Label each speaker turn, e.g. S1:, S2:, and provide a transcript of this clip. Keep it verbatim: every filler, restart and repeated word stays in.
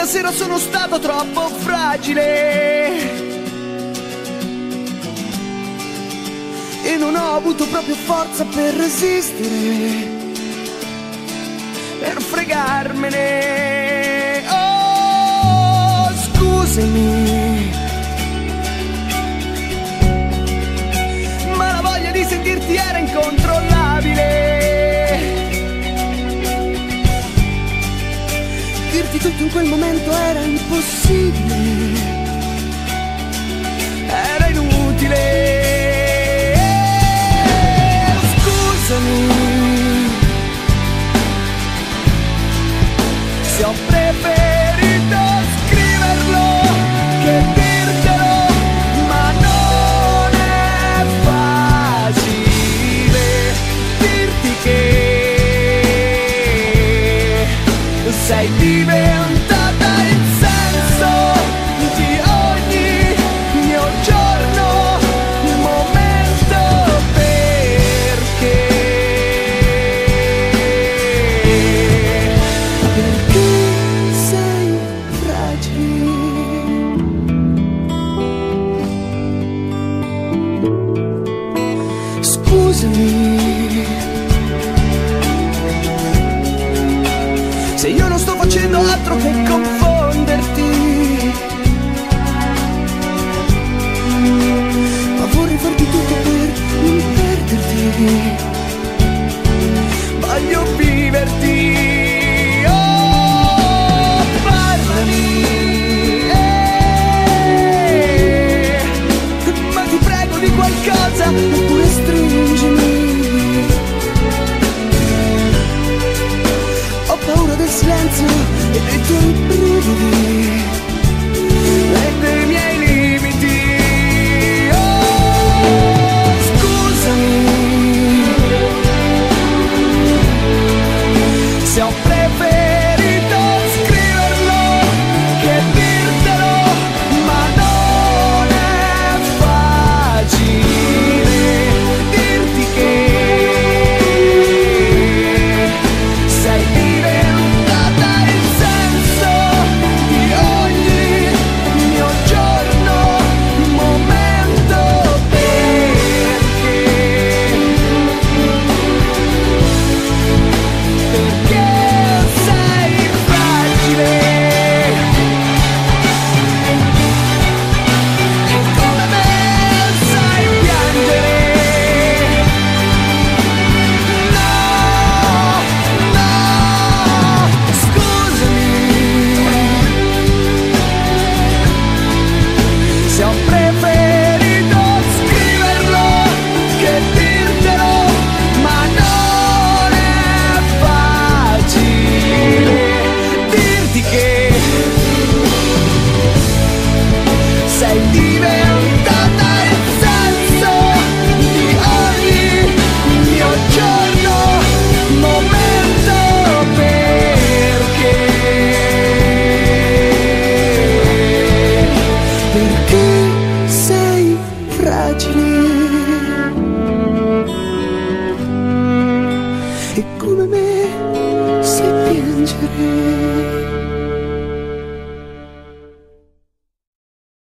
S1: sera sono stato troppo fragile e non ho avuto proprio forza per resistere, per fregarmene. Oh, scusami, ma la voglia di sentirti era incontrollabile. Dirti tutto in quel momento era impossibile, era inutile. Scusami se ho preferito scriverlo che dirtelo, ma non è facile dirti che sei diventata il senso di ogni mio giorno, il momento perché, perché sei fragile. Scusami se io non sto facendo altro che conf-